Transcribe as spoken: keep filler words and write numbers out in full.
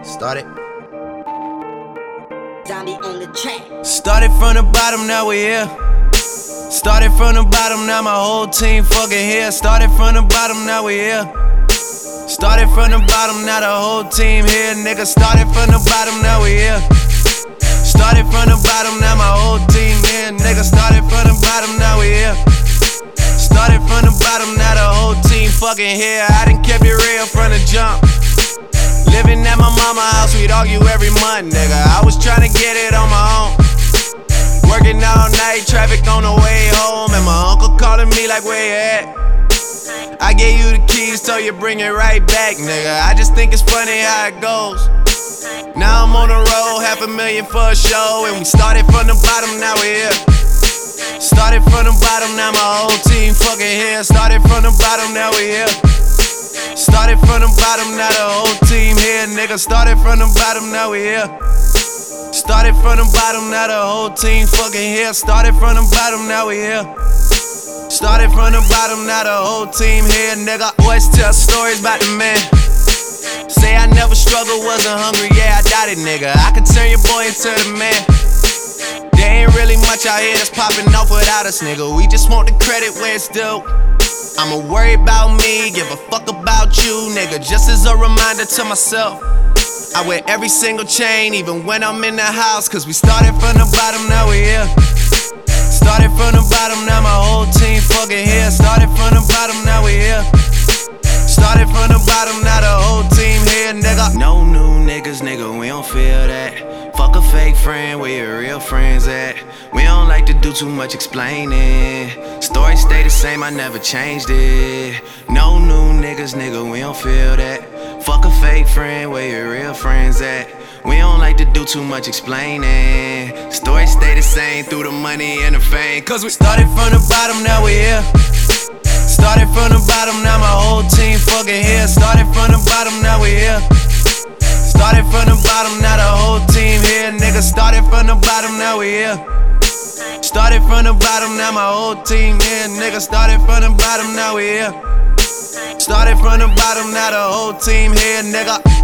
Started. Zombie on the track. Started from the bottom, now we here. Started from the bottom, now my whole team fucking here. Started from the bottom, now we here. Started from the bottom, now the whole team here, nigga. Started from the bottom, now we here. Started from the bottom, now my whole team here, nigga. Started from the bottom, now we here. Started from the bottom, now the whole team fucking here. I done kept it real from the jump. Living at my mama's house, we'd argue every month, nigga. I was tryna get it on my own. Working all night, traffic on the way home, and my uncle calling me like, where you at? I gave you the keys, told you bring it right back, nigga. I just think it's funny how it goes. Now I'm on the road, half a million for a show, and we started from the bottom, now we here. Started from the bottom, now my whole team fucking here. Started from the bottom, now we here. Started from the bottom, now the whole team here, nigga. Started from the bottom, now we here. Started from the bottom, now the whole team fucking here. Started from the bottom, now we here. Started from the bottom, now the whole team here, nigga. Always tell stories about the man. Say I never struggled, wasn't hungry, yeah, I doubt it, nigga. I could turn your boy into the man. There ain't really much out here that's popping off without us, nigga. We just want the credit where it's due. I'ma worry about me, give a fuck about you, nigga. Just as a reminder to myself, I wear every single chain, even when I'm in the house. Cause we started from the bottom, now we here. Started from the bottom, now my whole team fucking here. Started from the bottom, now we here. Started from the bottom, now the whole team here, nigga. No new niggas, nigga, we don't feel that. Fuck a fake friend, where your real friends at? We don't like to do too much explaining. Story stay the same, I never changed it. No new niggas, nigga, we don't feel that. Fuck a fake friend, where your real friends at? We don't like to do too much explaining. Story stay the same through the money and the fame. Cause we started from the bottom, now we here. Started from the bottom, now my whole team fucking here. Started from the bottom, now we here. Started from the bottom, now the whole team here, nigga. Started from the bottom, now we here. Started from the bottom, now my whole team here, nigga. Started from the bottom, now we here. Started from the bottom, now the whole team here, nigga.